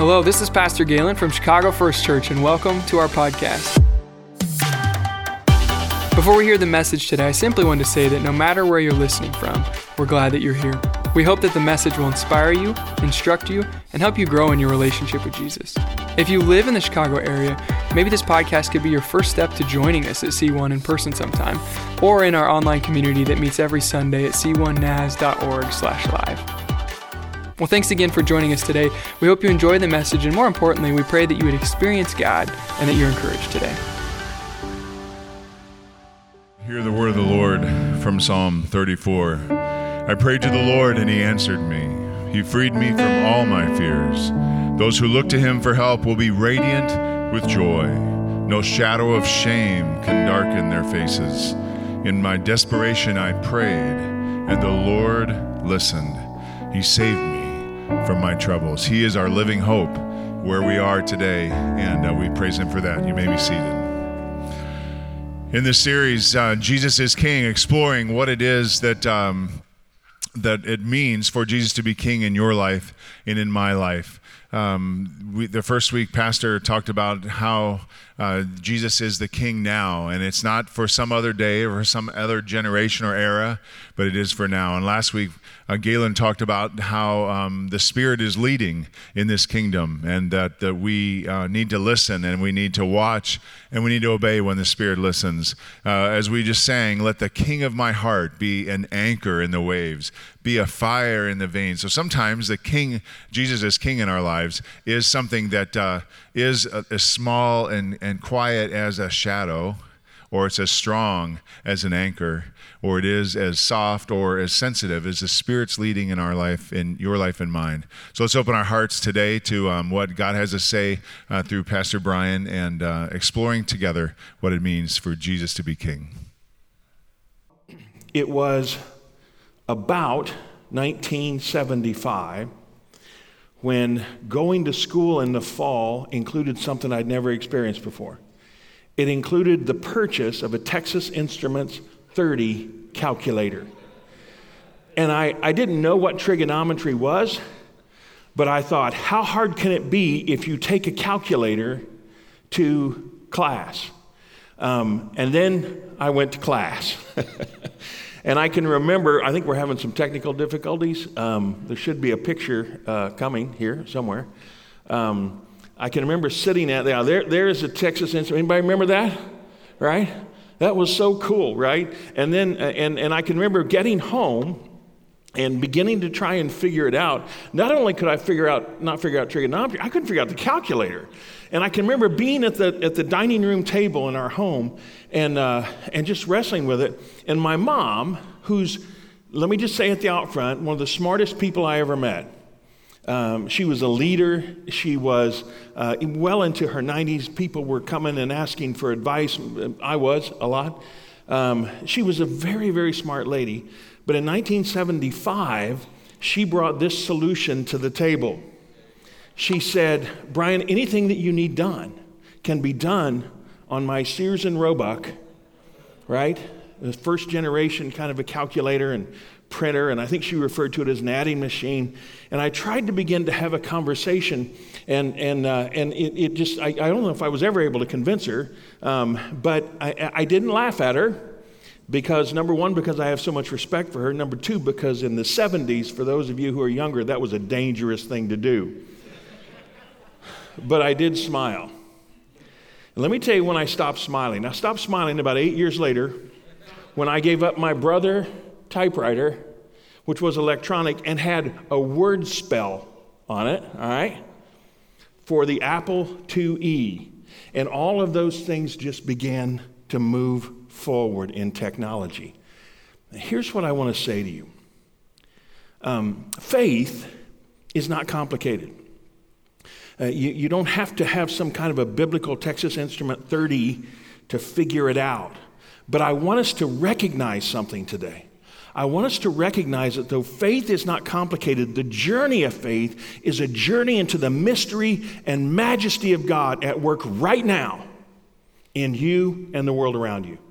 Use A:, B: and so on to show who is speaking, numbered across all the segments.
A: Hello, this is Pastor Galen from Chicago First Church, and welcome to our podcast. Before we hear the message today, I simply want to say that no matter where you're listening from, we're glad that you're here. We hope that the message will inspire you, instruct you, and help you grow in your relationship with Jesus. If you live in the Chicago area, maybe this podcast could be your first step to joining us at C1 in person sometime, or in our online community that meets every Sunday at c1nas.org/live. Well, thanks again for joining us today. We hope you enjoy the message, and more importantly, we pray that you would experience God and that you're encouraged today.
B: Hear the word of the Lord from Psalm 34. I prayed to the Lord, and he answered me. He freed me from all my fears. Those who look to him for help will be radiant with joy. No shadow of shame can darken their faces. In my desperation I prayed, and the Lord listened. He saved me from my troubles. He is our living hope where we are today, and we praise him for that. You may be seated. In this series, Jesus is King, exploring what it is that it means for Jesus to be King in your life and in my life. The first week, Pastor talked about how Jesus is the King now, and it's not for some other day or some other generation or era, but it is for now. And last week, Galen talked about how the Spirit is leading in this kingdom, and that we need to listen, and we need to watch, and we need to obey when the Spirit listens. As we just sang, let the King of my heart be an anchor in the waves, be a fire in the veins. So sometimes the King, Jesus as King in our lives, is something that is as small and quiet as a shadow, or it's as strong as an anchor, or it is as soft or as sensitive as the Spirit's leading in our life, in your life and mine. So let's open our hearts today to what God has to say through Pastor Brian, and exploring together what it means for Jesus to be King.
C: It was about 1975 when going to school in the fall included something I'd never experienced before. It included the purchase of a Texas Instruments 30 calculator. And I didn't know what trigonometry was, but I thought, how hard can it be if you take a calculator to class? And then I went to class. And I can remember, I think we're having some technical difficulties. There should be a picture coming here somewhere. I can remember sitting at there is a Texas Instrument. Anybody remember that? Right? That was so cool, right? And then and I can remember getting home and beginning to try and figure it out. Not only could I not figure out trigonometry, I couldn't figure out the calculator. And I can remember being at the dining room table in our home and just wrestling with it. And my mom, who's, let me just say at the out front, one of the smartest people I ever met. She was a leader. She was well into her 90s. People were coming and asking for advice. I was a lot. She was a very, very smart lady. But in 1975, she brought this solution to the table. She said, Brian, anything that you need done can be done on my Sears and Roebuck, right? The first generation kind of a calculator and printer, and I think she referred to it as an adding machine. And I tried to begin to have a conversation, and it just, I don't know if I was ever able to convince her, but I didn't laugh at her, because number one, because I have so much respect for her. Number two, because in the 70s, for those of you who are younger, that was a dangerous thing to do. But I did smile. And let me tell you when I stopped smiling. I stopped smiling about 8 years later when I gave up my brother typewriter, which was electronic and had a word spell on it, all right, for the Apple IIe. And all of those things just began to move forward in technology. Here's what I want to say to you. Faith is not complicated. You don't have to have some kind of a biblical Texas Instrument 30 to figure it out. But I want us to recognize something today. I want us to recognize that though faith is not complicated, the journey of faith is a journey into the mystery and majesty of God at work right now in you and the world around you.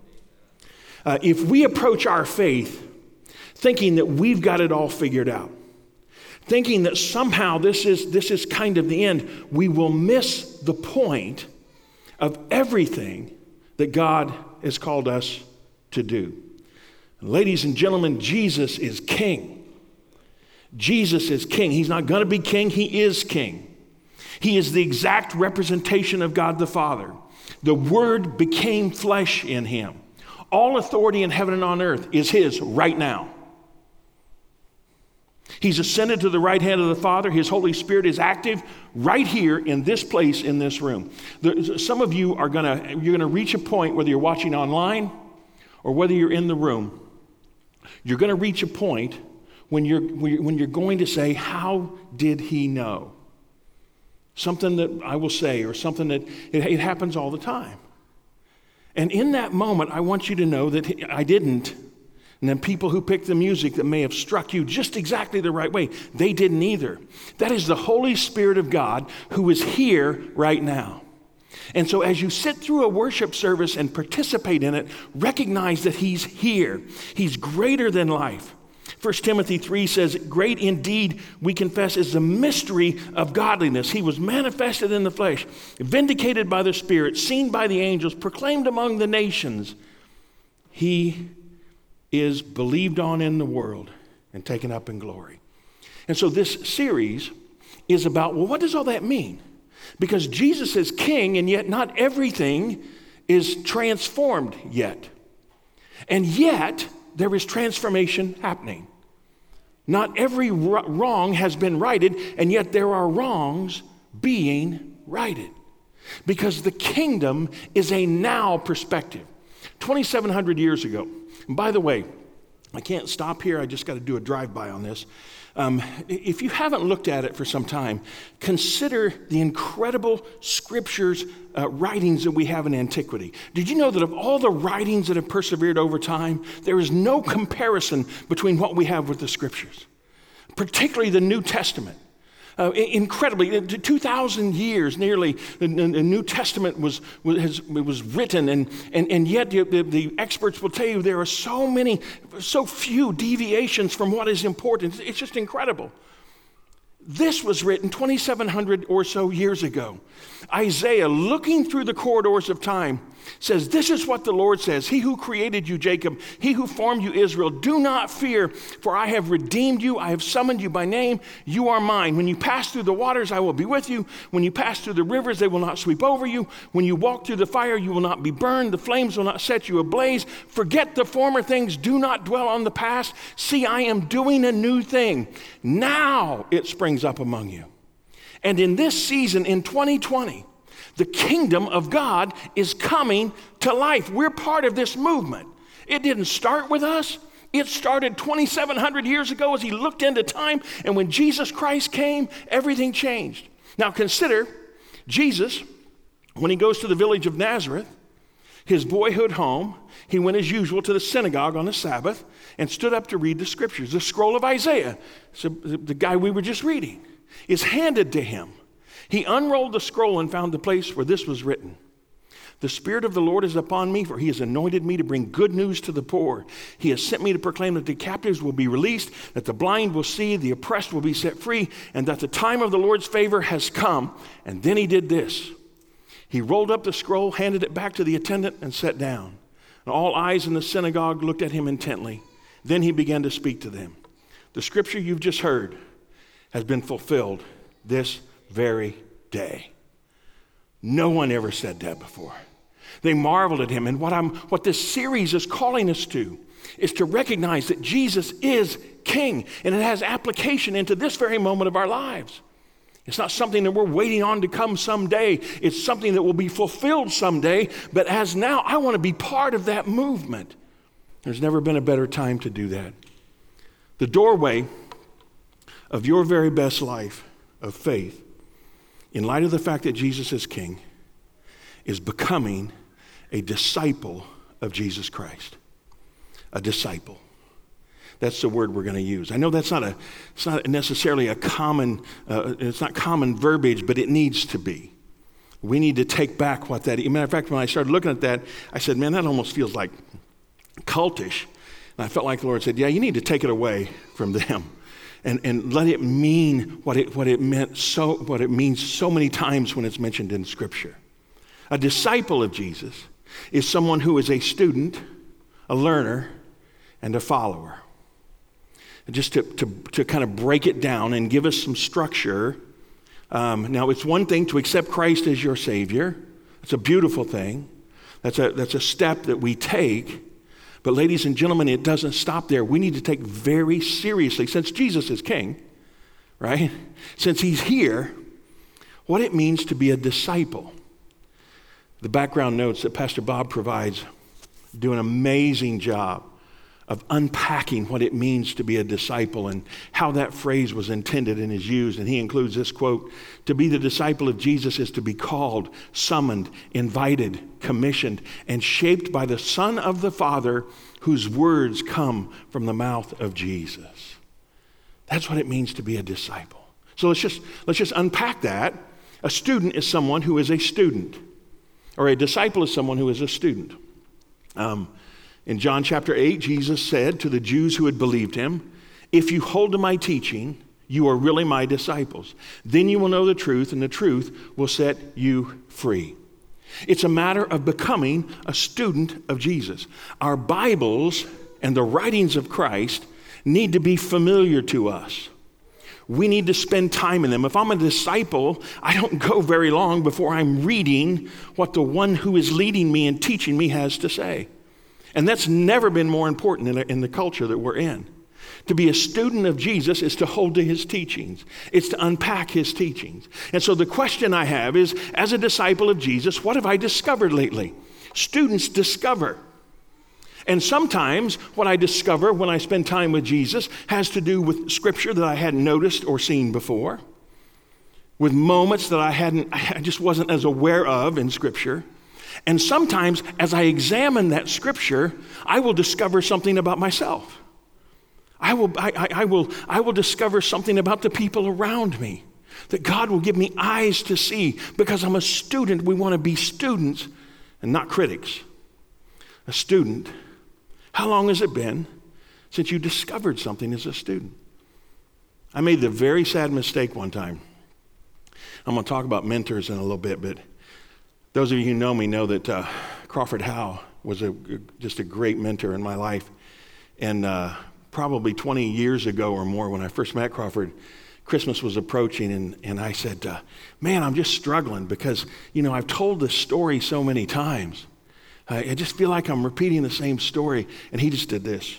C: If we approach our faith thinking that we've got it all figured out, thinking that somehow this is kind of the end, we will miss the point of everything that God has called us to do. Ladies and gentlemen, Jesus is king. Jesus is king. He's not going to be king. He is king. He is the exact representation of God the Father. The Word became flesh in him. All authority in heaven and on earth is his right now. He's ascended to the right hand of the Father. His Holy Spirit is active right here in this place, in this room. Some of you are you're gonna reach a point, whether you're watching online or whether you're in the room, you're gonna reach a point when you're going to say, how did he know? Something that I will say, or something that it happens all the time. And in that moment, I want you to know that I didn't. And then people who picked the music that may have struck you just exactly the right way, they didn't either. That is the Holy Spirit of God who is here right now. And so as you sit through a worship service and participate in it, recognize that he's here. He's greater than life. 1 Timothy 3 says, great indeed, we confess, is the mystery of godliness. He was manifested in the flesh, vindicated by the Spirit, seen by the angels, proclaimed among the nations. He is believed on in the world and taken up in glory. And so this series is about, well, what does all that mean? Because Jesus is king, and yet not everything is transformed yet. And yet, there is transformation happening. Not every wrong has been righted, and yet there are wrongs being righted. Because the kingdom is a now perspective. 2,700 years ago, and by the way, I can't stop here, I just got to do a drive-by on this. If you haven't looked at it for some time, consider the incredible scriptures, writings that we have in antiquity. Did you know that of all the writings that have persevered over time, there is no comparison between what we have with the scriptures, particularly the New Testament? Incredibly, 2,000 years nearly, the New Testament was written, and yet the experts will tell you there are so few deviations from what is important. It's just incredible. This was written 2,700 or so years ago. Isaiah, looking through the corridors of time, says, this is what the Lord says, he who created you, Jacob, he who formed you, Israel, do not fear, for I have redeemed you, I have summoned you by name, you are mine. When you pass through the waters, I will be with you. When you pass through the rivers, they will not sweep over you. When you walk through the fire, you will not be burned. The flames will not set you ablaze. Forget the former things, do not dwell on the past. See, I am doing a new thing. Now it springs up among you. And in this season, in 2020, the kingdom of God is coming to life. We're part of this movement. It didn't start with us. It started 2,700 years ago as he looked into time, and when Jesus Christ came, everything changed. Now consider Jesus, when he goes to the village of Nazareth, his boyhood home, he went as usual to the synagogue on the Sabbath and stood up to read the scriptures. The scroll of Isaiah, so the guy we were just reading, is handed to him. He unrolled the scroll and found the place where this was written. The Spirit of the Lord is upon me, for he has anointed me to bring good news to the poor. He has sent me to proclaim that the captives will be released, that the blind will see, the oppressed will be set free, and that the time of the Lord's favor has come. And then he did this. He rolled up the scroll, handed it back to the attendant, and sat down. And all eyes in the synagogue looked at him intently. Then he began to speak to them. The scripture you've just heard has been fulfilled this very day. No one ever said that before. They marveled at him. And what this series is calling us to is to recognize that Jesus is King, and it has application into this very moment of our lives. It's not something that we're waiting on to come someday. It's something that will be fulfilled someday. But as now, I want to be part of that movement. There's never been a better time to do that. The doorway of your very best life of faith, in light of the fact that Jesus is King, is becoming a disciple of Jesus Christ. A disciple. That's the word we're going to use. I know it's not necessarily a common, it's not common verbiage, but it needs to be. We need to take back what that is. As a matter of fact, when I started looking at that, I said, man, that almost feels like cultish. And I felt like the Lord said, yeah, you need to take it away from them. and let it mean what it means so many times when it's mentioned in Scripture. A disciple of Jesus is someone who is a student, a learner, and a follower. And just to kind of break it down and give us some structure. Now, it's one thing to accept Christ as your Savior. It's a beautiful thing. That's a step that we take. But ladies and gentlemen, it doesn't stop there. We need to take very seriously, since Jesus is King, right? Since he's here, what it means to be a disciple. The background notes that Pastor Bob provides do an amazing job of unpacking what it means to be a disciple and how that phrase was intended and is used. And he includes this quote, "To be the disciple of Jesus is to be called, summoned, invited, commissioned, and shaped by the Son of the Father whose words come from the mouth of Jesus." That's what it means to be a disciple. So let's just unpack that. A student is someone who is a student, or a disciple is someone who is a student. In John chapter 8, Jesus said to the Jews who had believed him, "If you hold to my teaching, you are really my disciples. Then you will know the truth, and the truth will set you free." It's a matter of becoming a student of Jesus. Our Bibles and the writings of Christ need to be familiar to us. We need to spend time in them. If I'm a disciple, I don't go very long before I'm reading what the one who is leading me and teaching me has to say. And that's never been more important in the culture that we're in. To be a student of Jesus is to hold to his teachings. It's to unpack his teachings. And so the question I have is, as a disciple of Jesus, what have I discovered lately? Students discover. And sometimes what I discover when I spend time with Jesus has to do with Scripture that I hadn't noticed or seen before, with moments that I just wasn't as aware of in Scripture. And sometimes as I examine that Scripture, I will discover something about myself. I will discover something about the people around me that God will give me eyes to see. Because I'm a student, we want to be students and not critics. A student. How long has it been since you discovered something as a student? I made the very sad mistake one time. I'm going to talk about mentors in a little bit, but those of you who know me know that Crawford Howe was just a great mentor in my life. And probably 20 years ago or more when I first met Crawford, Christmas was approaching and I said, man, I'm just struggling because, I've told this story so many times. I just feel like I'm repeating the same story. And he just did this.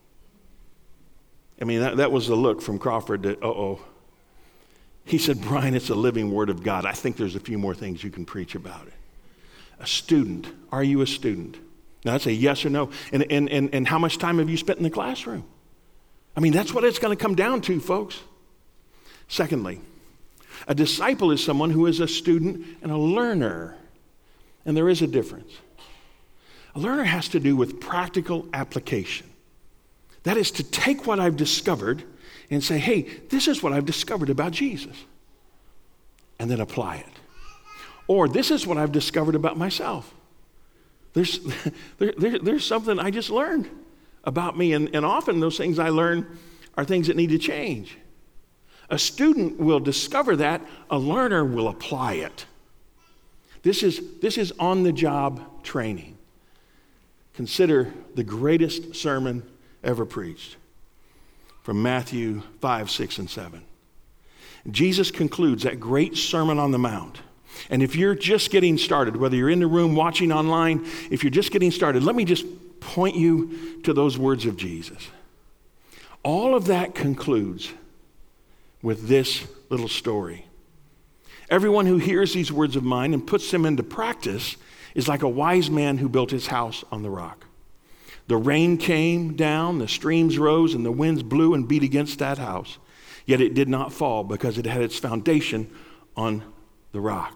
C: I mean, that was the look from Crawford that, uh-oh. He said, Brian, it's a living word of God. I think there's a few more things you can preach about it. A student. Are you a student? Now, that's a yes or no. And how much time have you spent in the classroom? I mean, that's what it's going to come down to, folks. Secondly, a disciple is someone who is a student and a learner. And there is a difference. A learner has to do with practical application. That is to take what I've discovered and say, hey, this is what I've discovered about Jesus. And then apply it. Or this is what I've discovered about myself. There's something I just learned about me. And often those things I learn are things that need to change. A student will discover that. A learner will apply it. This is on-the-job training. Consider the greatest sermon ever preached from Matthew 5, 6, and 7. Jesus concludes that great Sermon on the Mount. And if you're just getting started, whether you're in the room watching online, if you're just getting started, let me just point you to those words of Jesus. All of that concludes with this little story. Everyone who hears these words of mine and puts them into practice is like a wise man who built his house on the rock. The rain came down, the streams rose, and the winds blew and beat against that house. Yet it did not fall because it had its foundation on the rock.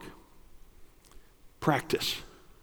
C: Practice.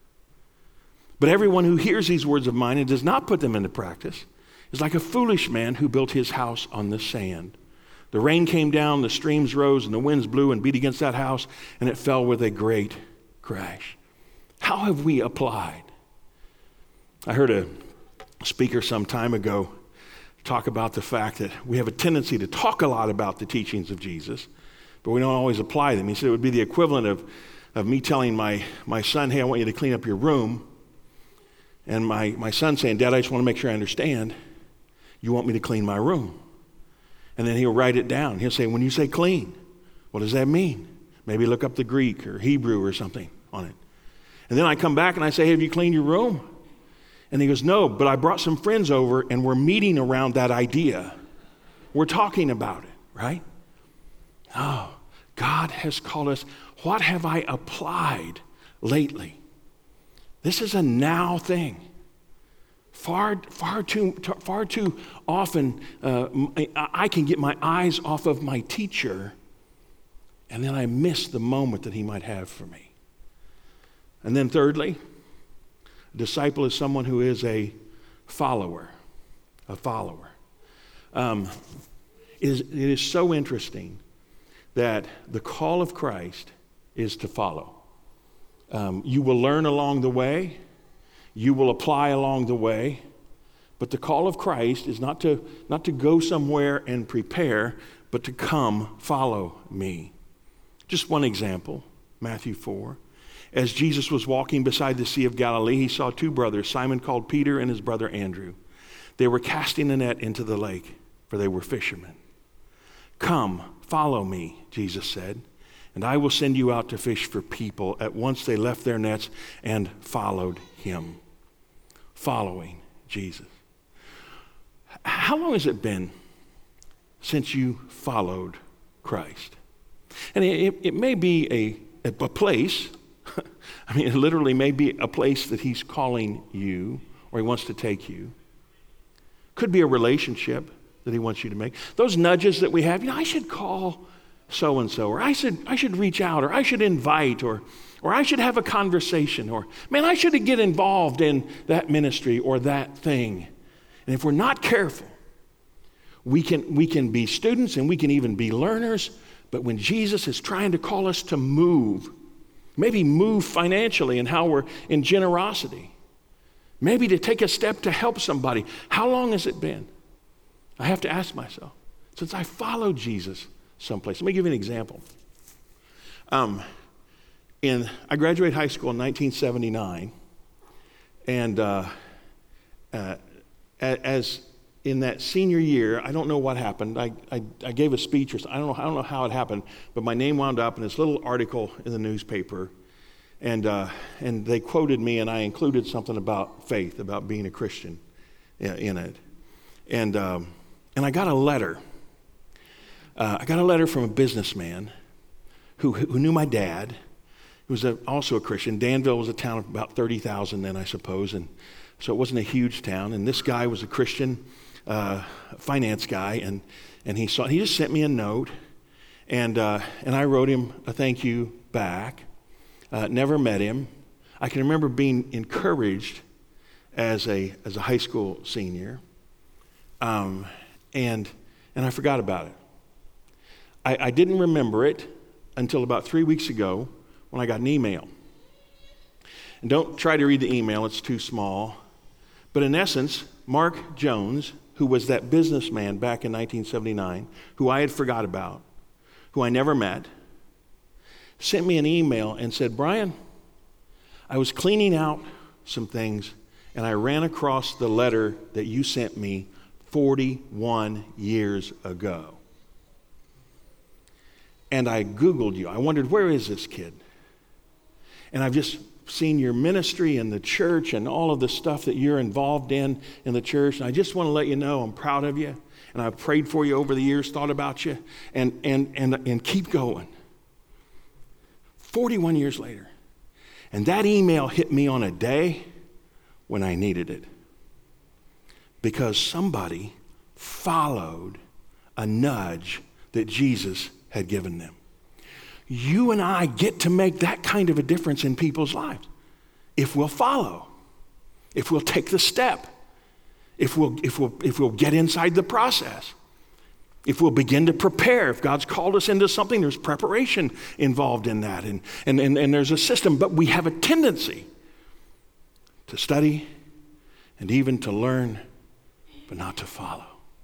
C: But everyone who hears these words of mine and does not put them into practice is like a foolish man who built his house on the sand. The rain came down, the streams rose, and the winds blew and beat against that house, and it fell with a great crash. How have we applied? I heard a speaker some time ago talk about the fact that we have a tendency to talk a lot about the teachings of Jesus, but we don't always apply them. He said it would be the equivalent of me telling my son, hey, I want you to clean up your room, and my son saying, Dad, I just want to make sure I understand. You want me to clean my room? And then he'll write it down. He'll say, when you say clean, what does that mean? Maybe look up the Greek or Hebrew or something on it. And then I come back and I say, hey, have you cleaned your room? And he goes, no, but I brought some friends over and we're meeting around that idea. We're talking about it, right? Oh, God has called us. What have I applied lately? This is a now thing. Far too often, I can get my eyes off of my teacher, and then I miss the moment that he might have for me. And then thirdly, a disciple is someone who is a follower. A follower. It is so interesting that the call of Christ is to follow. You will learn along the way. You will apply along the way. But the call of Christ is not to go somewhere and prepare, but to come follow me. Just one example, Matthew 4. As Jesus was walking beside the Sea of Galilee, he saw two brothers, Simon called Peter and his brother Andrew. They were casting a net into the lake, for they were fishermen. Come, follow me, Jesus said, and I will send you out to fish for people. At once they left their nets and followed him. Following Jesus. How long has it been since you followed Christ? And it may be a place. I mean, it literally may be a place that he's calling you or he wants to take you. Could be a relationship that he wants you to make. Those nudges that we have, I should call so-and-so, or I should reach out, or I should invite, or I should have a conversation, or man, I should get involved in that ministry or that thing. And if we're not careful, we can be students and we can even be learners, but when Jesus is trying to call us to move, maybe move financially in how we're in generosity, maybe to take a step to help somebody, how long has it been? I have to ask myself, since I followed Jesus someplace. Let me give you an example. I graduated high school in 1979, and as in that senior year, I don't know what happened. I gave a speech, or I don't know how it happened, but my name wound up in this little article in the newspaper, and they quoted me, and I included something about faith, about being a Christian in it, and I got a letter. I got a letter from a businessman who knew my dad, who was also a Christian. Danville was a town of about 30,000 then, I suppose, and so it wasn't a huge town. And this guy was a Christian finance guy, and he just sent me a note, and I wrote him a thank you back. Never met him. I can remember being encouraged as a high school senior, and I forgot about it. I didn't remember it until about 3 weeks ago when I got an email. And don't try to read the email, it's too small. But in essence, Mark Jones, who was that businessman back in 1979, who I had forgot about, who I never met, sent me an email and said, Brian, I was cleaning out some things and I ran across the letter that you sent me 41 years ago. And I Googled you. I wondered, where is this kid? And I've just seen your ministry in the church and all of the stuff that you're involved in the church. And I just want to let you know I'm proud of you. And I've prayed for you over the years, thought about you, and keep going. 41 years later. And that email hit me on a day when I needed it. Because somebody followed a nudge that Jesus had given them. You and I get to make that kind of a difference in people's lives if we'll follow, if we'll take the step, if we'll get inside the process, if we'll begin to prepare. If God's called us into something, there's preparation involved in that, and there's a system. But we have a tendency to study and even to learn, but not to follow.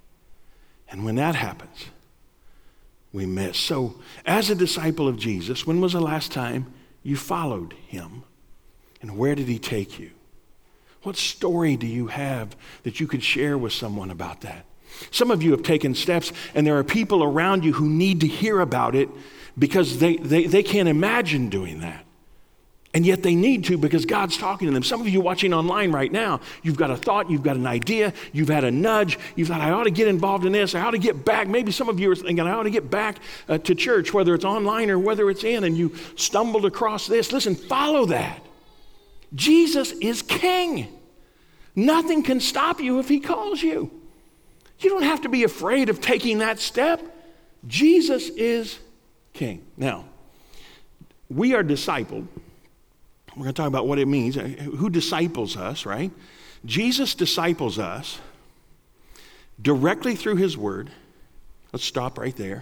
C: And when that happens, we miss. So, as a disciple of Jesus, when was the last time you followed him? And where did he take you? What story do you have that you could share with someone about that? Some of you have taken steps, and there are people around you who need to hear about it because they can't imagine doing that. And yet they need to because God's talking to them. Some of you watching online right now, you've got a thought, you've got an idea, you've had a nudge, you've thought, I ought to get involved in this, I ought to get back. Maybe some of you are thinking, I ought to get back to church, whether it's online or whether it's in, and you stumbled across this. Listen, follow that. Jesus is king. Nothing can stop you if he calls you. You don't have to be afraid of taking that step. Jesus is king. Now, we are discipled. We're going to talk about what it means. Who disciples us, right? Jesus disciples us directly through his word. Let's stop right there.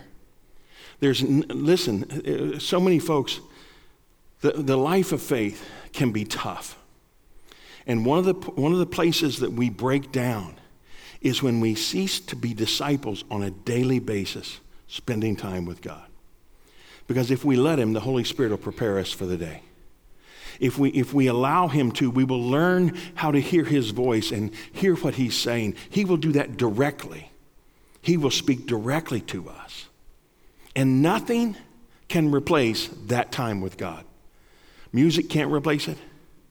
C: Listen, so many folks, the life of faith can be tough. And one of the places that we break down is when we cease to be disciples on a daily basis, spending time with God. Because if we let him, the Holy Spirit will prepare us for the day. If we allow him to, we will learn how to hear his voice and hear what he's saying. He will do that directly. He will speak directly to us. And nothing can replace that time with God. Music can't replace it.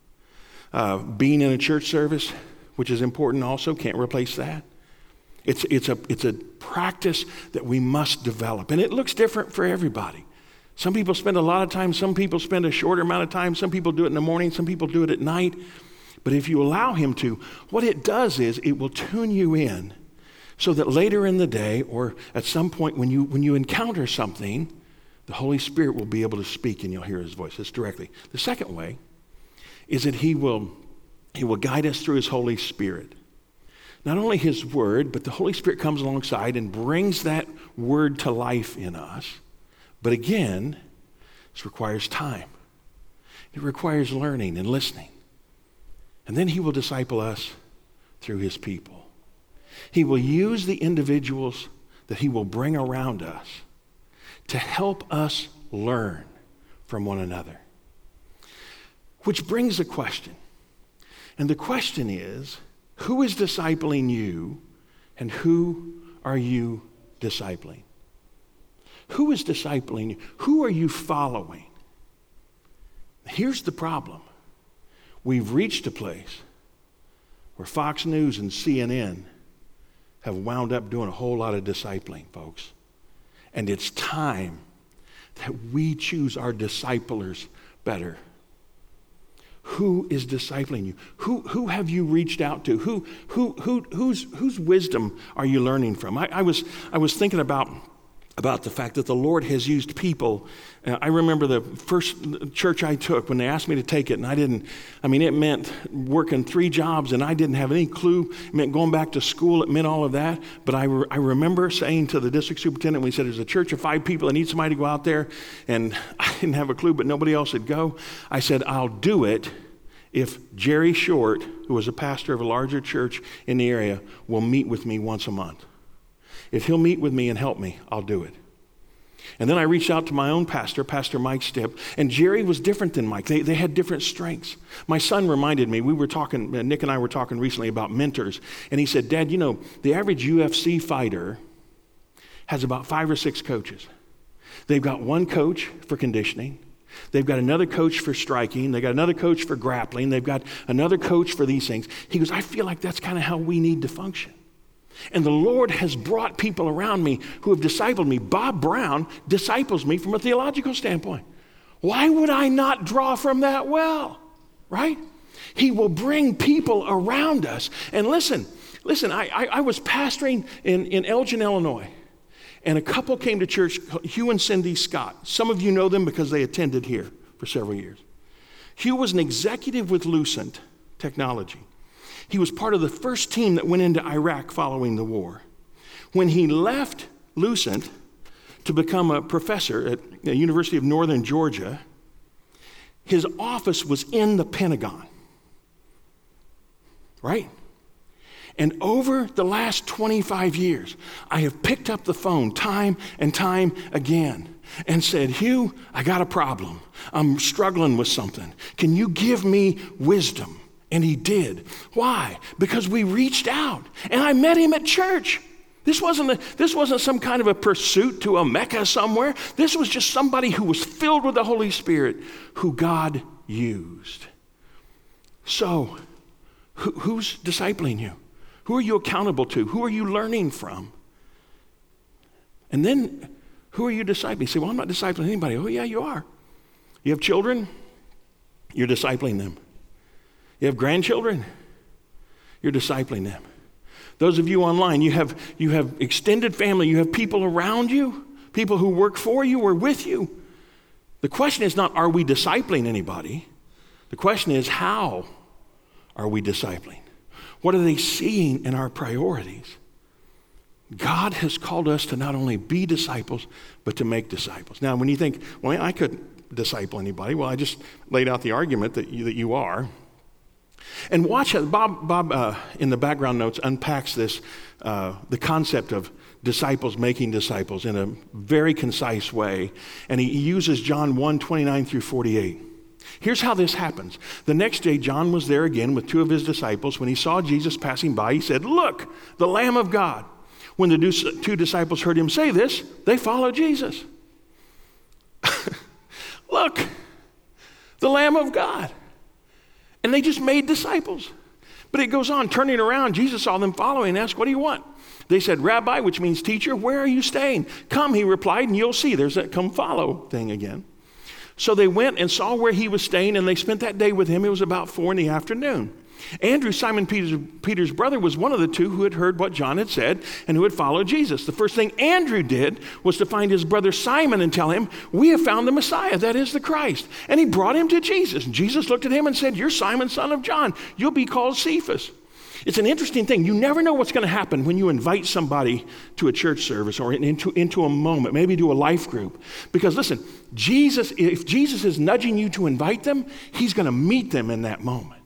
C: Being in a church service, which is important also, can't replace that. It's a practice that we must develop. And it looks different for everybody. Some people spend a lot of time, some people spend a shorter amount of time, some people do it in the morning, some people do it at night. But if you allow him to, what it does is it will tune you in so that later in the day or at some point when you encounter something, the Holy Spirit will be able to speak and you'll hear his voice. That's directly. The second way is that he will guide us through his Holy Spirit. Not only his word, but the Holy Spirit comes alongside and brings that word to life in us. But again, this requires time. It requires learning and listening. And then he will disciple us through his people. He will use the individuals that he will bring around us to help us learn from one another. Which brings a question. And the question is, who is discipling you and who are you discipling? Who is discipling you? Who are you following? Here's the problem. We've reached a place where Fox News and CNN have wound up doing a whole lot of discipling, folks. And it's time that we choose our disciplers better. Who is discipling you? Who have you reached out to? Whose wisdom are you learning from? I was thinking about the fact that the Lord has used people. I remember the first church I took when they asked me to take it, and it meant working 3 jobs, and I didn't have any clue. It meant going back to school. It meant all of that. But I remember saying to the district superintendent, when he said, there's a church of 5 people, I need somebody to go out there, and I didn't have a clue, but nobody else would go. I said, I'll do it if Jerry Short, who was a pastor of a larger church in the area, will meet with me once a month. If he'll meet with me and help me, I'll do it. And then I reached out to my own pastor, Pastor Mike Stipp, and Jerry was different than Mike. They had different strengths. My son reminded me, Nick and I were talking recently about mentors, and he said, Dad, the average UFC fighter has about 5 or 6 coaches. They've got one coach for conditioning. They've got another coach for striking. They've got another coach for grappling. They've got another coach for these things. He goes, I feel like that's kind of how we need to function. And the Lord has brought people around me who have discipled me. Bob Brown disciples me from a theological standpoint. Why would I not draw from that well, right? He will bring people around us. And listen, I was pastoring in Elgin, Illinois, and a couple came to church, Hugh and Cindy Scott. Some of you know them because they attended here for several years. Hugh was an executive with Lucent Technology. He was part of the first team that went into Iraq following the war. When he left Lucent to become a professor at the University of Northern Georgia, his office was in the Pentagon, right? And over the last 25 years, I have picked up the phone time and time again and said, Hugh, I got a problem. I'm struggling with something. Can you give me wisdom? And he did. Why? Because we reached out, and I met him at church. This wasn't some kind of a pursuit to a Mecca somewhere. This was just somebody who was filled with the Holy Spirit, who God used. So, who's discipling you? Who are you accountable to? Who are you learning from? And then, who are you discipling? You say, well, I'm not discipling anybody. Oh, yeah, you are. You have children? You're discipling them. You have grandchildren? You're discipling them. Those of you online, you have extended family. You have people around you, people who work for you or with you. The question is not, are we discipling anybody? The question is, how are we discipling? What are they seeing in our priorities? God has called us to not only be disciples, but to make disciples. Now, when you think, well, I couldn't disciple anybody, well, I just laid out the argument that you are. And watch how Bob in the background notes unpacks this, the concept of disciples making disciples in a very concise way. And he uses John 1:29 through 48. Here's how this happens. The next day, John was there again with two of his disciples. When he saw Jesus passing by, he said, look, the Lamb of God. When the two disciples heard him say this, they followed Jesus. Look, the Lamb of God. And they just made disciples. But it goes on, turning around, Jesus saw them following and asked, what do you want? They said, Rabbi, which means teacher, where are you staying? Come, he replied, and you'll see. There's that come follow thing again. So they went and saw where he was staying, and they spent that day with him. It was about 4 p.m. Andrew, Simon Peter's brother, was one of the two who had heard what John had said and who had followed Jesus. The first thing Andrew did was to find his brother Simon and tell him, we have found the Messiah, that is the Christ. And he brought him to Jesus. And Jesus looked at him and said, you're Simon, son of John. You'll be called Cephas. It's an interesting thing. You never know what's going to happen when you invite somebody to a church service or into a moment, maybe to a life group. Because listen, if Jesus is nudging you to invite them, he's going to meet them in that moment.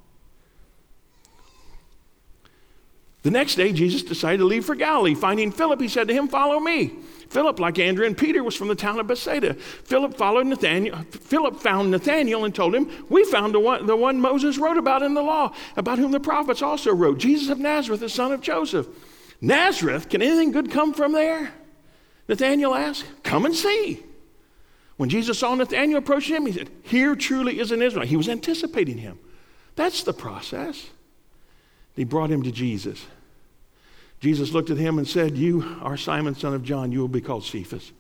C: The next day, Jesus decided to leave for Galilee. Finding Philip, he said to him, follow me. Philip, like Andrew and Peter, was from the town of Bethsaida. Philip found Nathanael and told him, we found the one Moses wrote about in the law, about whom the prophets also wrote, Jesus of Nazareth, the son of Joseph. Nazareth, can anything good come from there? Nathanael asked, come and see. When Jesus saw Nathanael approaching him, he said, here truly is an Israelite. He was anticipating him. That's the process. He brought him to Jesus. Jesus looked at him and said, you are Simon, son of John. You will be called Cephas.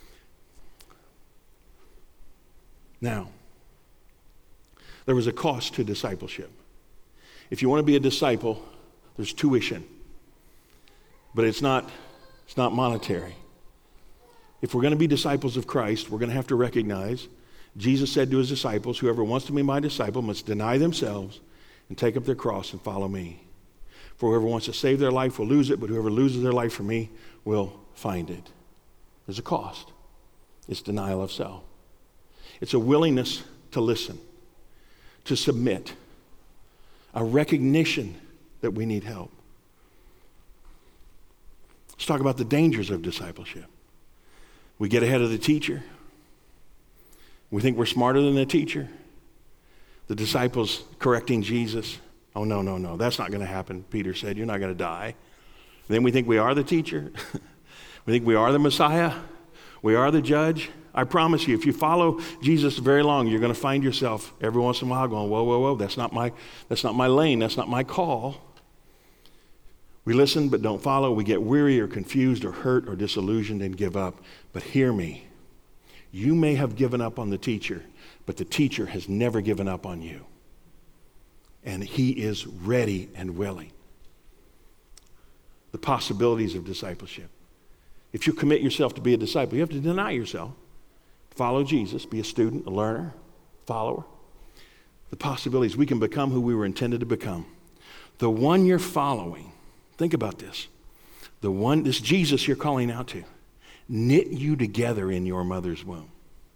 C: Now, there was a cost to discipleship. If you want to be a disciple, there's tuition. But it's not monetary. If we're going to be disciples of Christ, we're going to have to recognize, Jesus said to his disciples, whoever wants to be my disciple must deny themselves and take up their cross and follow me. For whoever wants to save their life will lose it, but whoever loses their life for me will find it. There's a cost. It's denial of self. It's a willingness to listen, to submit, a recognition that we need help. Let's talk about the dangers of discipleship. We get ahead of the teacher. We think we're smarter than the teacher. The disciples correcting Jesus. Oh, no, that's not going to happen, Peter said. You're not going to die. Then we think we are the teacher. We think we are the Messiah. We are the judge. I promise you, if you follow Jesus very long, you're going to find yourself every once in a while going, whoa, that's not my lane. That's not my call. We listen but don't follow. We get weary or confused or hurt or disillusioned and give up. But hear me. You may have given up on the teacher, but the teacher has never given up on you. And he is ready and willing. The possibilities of discipleship. If you commit yourself to be a disciple, you have to deny yourself. Follow Jesus, be a student, a learner, follower. The possibilities, we can become who we were intended to become. The one you're following, think about this. This Jesus you're calling out to, knit you together in your mother's womb.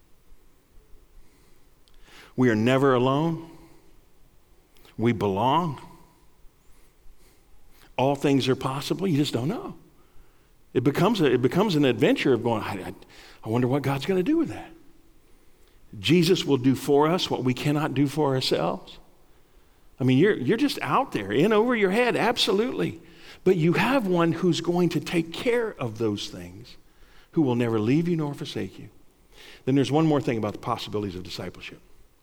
C: We are never alone. We belong. all things are possible? You just don't know. It becomes an adventure of going, I wonder what God's going to do with that. Jesus will do for us what we cannot do for ourselves. I mean, you're just out there, in over your head, absolutely. But you have one who's going to take care of those things, who will never leave you nor forsake you. Then there's one more thing about the possibilities of discipleship.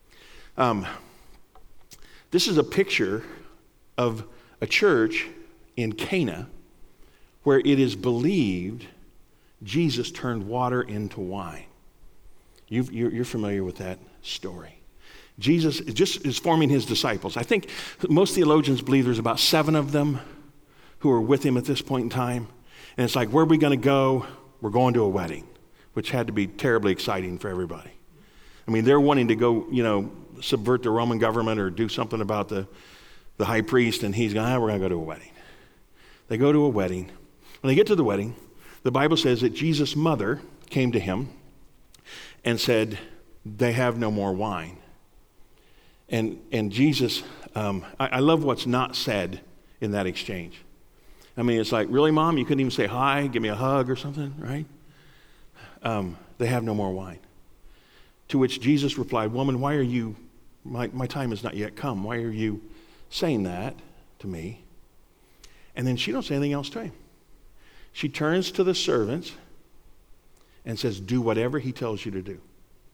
C: This is a picture of a church in Cana where it is believed Jesus turned water into wine. You're familiar with that story. Jesus just is forming his disciples. I think most theologians believe there's about 7 of them who are with him at this point in time. And it's like, where are we going to go? We're going to a wedding, which had to be terribly exciting for everybody. I mean, they're wanting to go, subvert the Roman government or do something about the high priest, and he's going, we're going to go to a wedding. They go to a wedding. When they get to the wedding, the Bible says that Jesus' mother came to him and said, they have no more wine. And Jesus, I love what's not said in that exchange. I mean, it's like, really, Mom? You couldn't even say hi, give me a hug or something, right? They have no more wine. To which Jesus replied, woman, why are you, my time has not yet come. Why are you saying that to me? And then she don't say anything else to him. She turns to the servants and says, do whatever he tells you to do.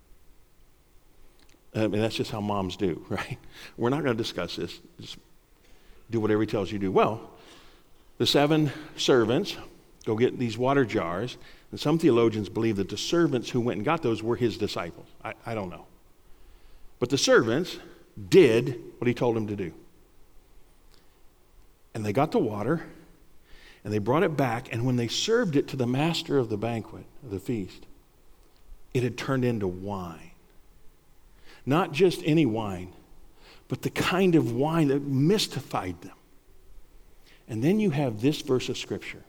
C: And that's just how moms do, right? We're not going to discuss this. Just do whatever he tells you to do. Well, the 7 servants go get these water jars, and some theologians believe that the servants who went and got those were his disciples. I don't know. But the servants did what he told them to do. And they got the water, and they brought it back, and when they served it to the master of the banquet, of the feast, it had turned into wine. Not just any wine, but the kind of wine that mystified them. And then you have this verse of Scripture.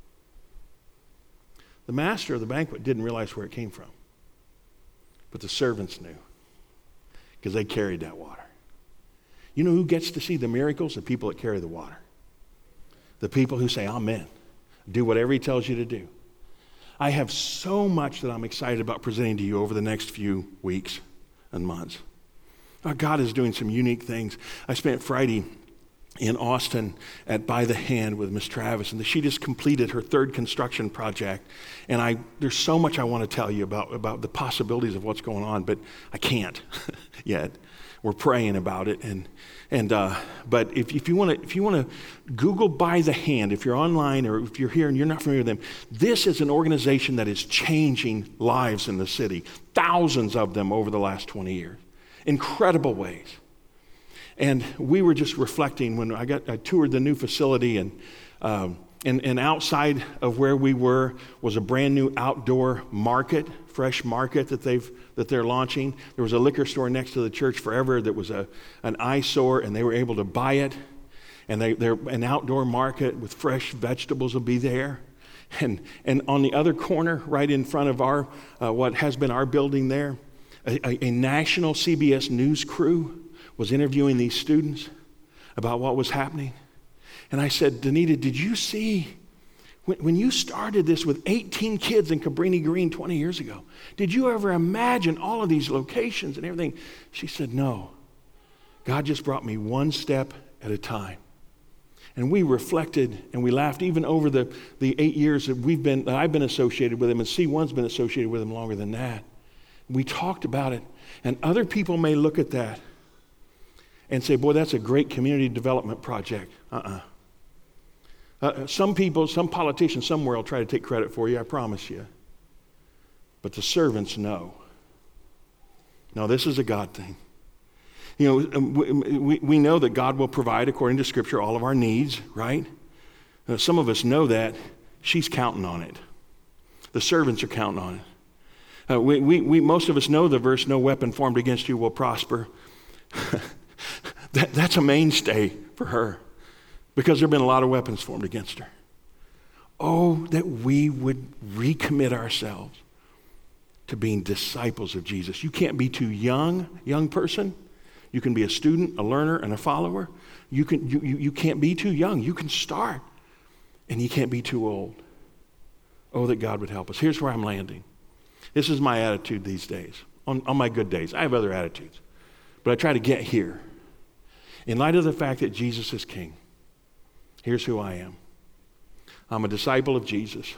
C: The master of the banquet didn't realize where it came from, but the servants knew because they carried that water. You know who gets to see the miracles? The people that carry the water. The people who say, amen. Do whatever he tells you to do. I have so much that I'm excited about presenting to you over the next few weeks and months. God is doing some unique things. I spent Friday in Austin at By the Hand with Miss Travis, and she just completed her 3rd construction project. And there's so much I want to tell you about the possibilities of what's going on, but I can't yet. We're praying about it, but if you want to Google By the Hand, if you're online or if you're here and you're not familiar with them, this is an organization that is changing lives in the city. Thousands of them over the last 20 years, incredible ways. And we were just reflecting when I toured the new facility, and outside of where we were was a brand new outdoor market, fresh market that they're launching. There was a liquor store next to the church forever that was an eyesore, and they were able to buy it. And they're an outdoor market with fresh vegetables will be there. And on the other corner, right in front of our what has been our building there, a national CBS News crew was interviewing these students about what was happening. And I said, Danita, did you see, when you started this with 18 kids in Cabrini Green 20 years ago, did you ever imagine all of these locations and everything? She said, no. God just brought me one step at a time. And we reflected and we laughed even over the 8 years that I've been associated with him, and C1's been associated with him longer than that. We talked about it, and other people may look at that and say, boy, that's a great community development project. Some people, some politicians somewhere will try to take credit for you, I promise you. But the servants know. No, this is a God thing. We know that God will provide, according to Scripture, all of our needs, right? Some of us know that. She's counting on it. The servants are counting on it. We most of us know the verse, no weapon formed against you will prosper. That's a mainstay for her because there have been a lot of weapons formed against her. Oh, that we would recommit ourselves to being disciples of Jesus. You can't be too young person. You can be a student, a learner, and a follower. You can't be too young. You can start, and you can't be too old. Oh, that God would help us. Here's where I'm landing. This is my attitude these days. On my good days. I have other attitudes. But I try to get here. In light of the fact that Jesus is King, here's who I am. I'm a disciple of Jesus.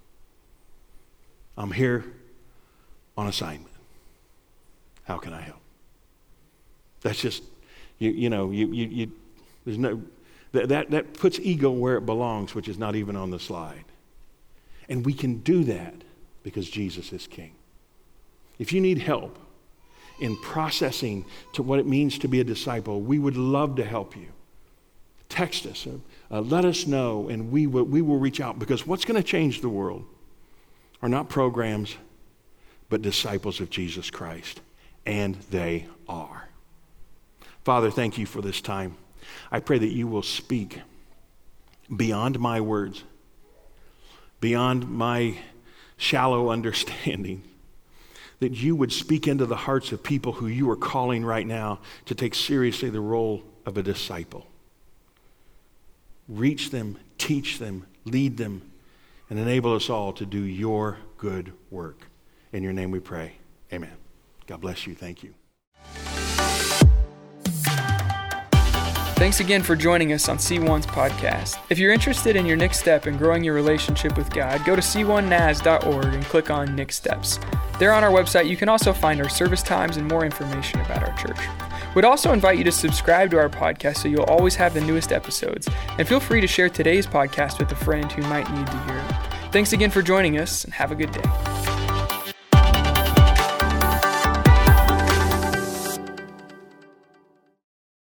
C: I'm here on assignment. How can I help? That's just, there's no, that puts ego where it belongs, which is not even on the slide. And we can do that because Jesus is King. If you need help in processing to what it means to be a disciple, we would love to help you. Text us, let us know, and we will reach out, because what's going to change the world are not programs, but disciples of Jesus Christ. And they are. Father, thank you for this time. I pray that you will speak beyond my words, beyond my shallow understanding, that you would speak into the hearts of people who you are calling right now to take seriously the role of a disciple. Reach them, teach them, lead them, and enable us all to do your good work. In your name we pray. Amen. God bless you. Thank you.
A: Thanks again for joining us on C1's podcast. If you're interested in your next step in growing your relationship with God, go to c1nas.org and click on Next Steps. There on our website, you can also find our service times and more information about our church. We'd also invite you to subscribe to our podcast so you'll always have the newest episodes. And feel free to share today's podcast with a friend who might need to hear it. Thanks again for joining us, and have a good day.